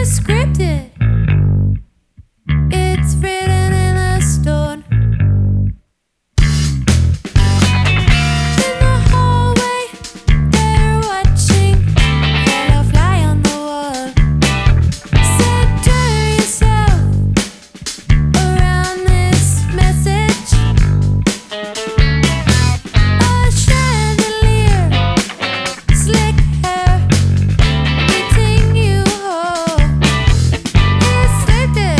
scripted. It's written in the stone. In the hallway, they're watching yellow fly on the wall. Center yourself around this message. A chandelier, slick hair, beating you whole. It's scripted.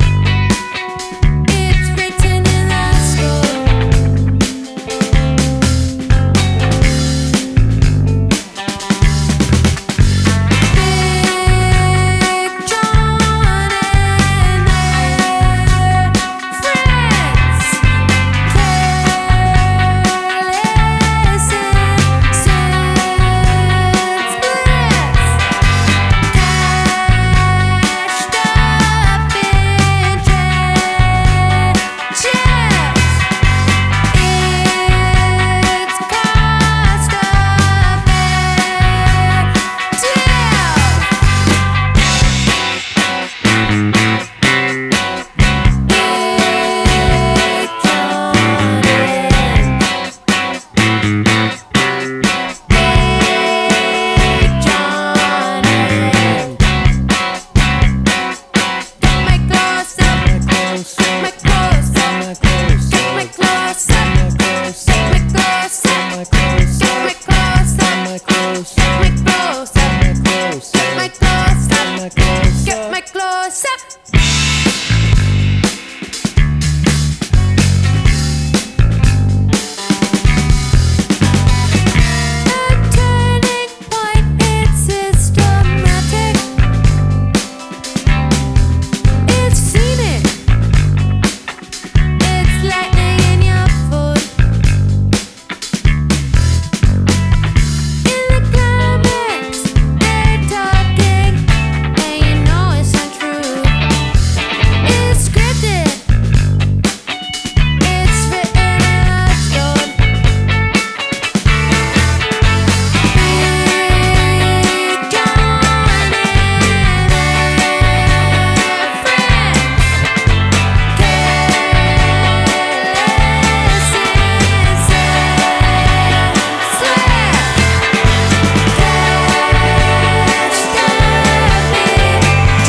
It's written in the stone. Big John and their friends, careless innocence bliss, cashed up in trenches. It's cost of close up. A turning point, it's systematic. It's scenic. It's lightning in your foot. In the climax, they're talking, and you know it's untrue. It's scripted. It's written in a stone. Big John and their friends, careless innocence slip, cashed up in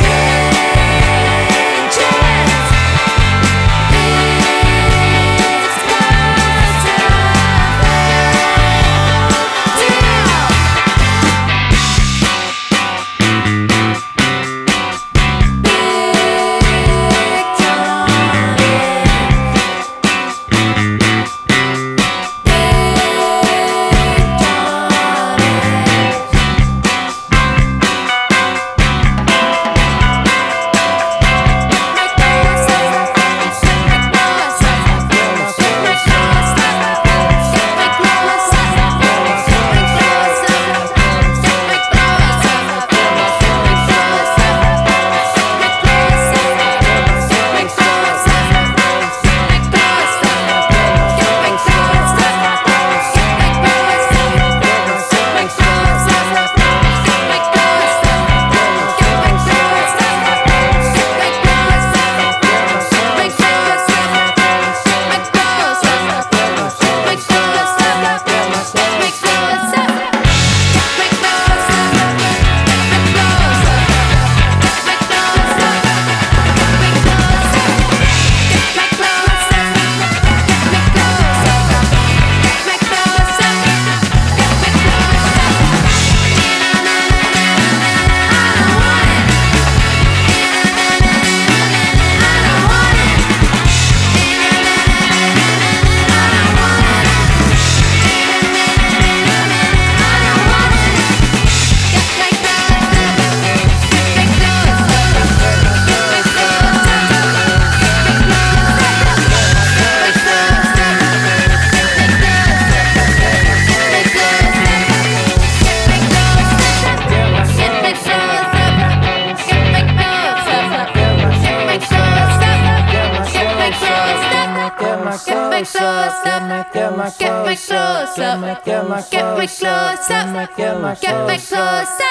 Get me close up.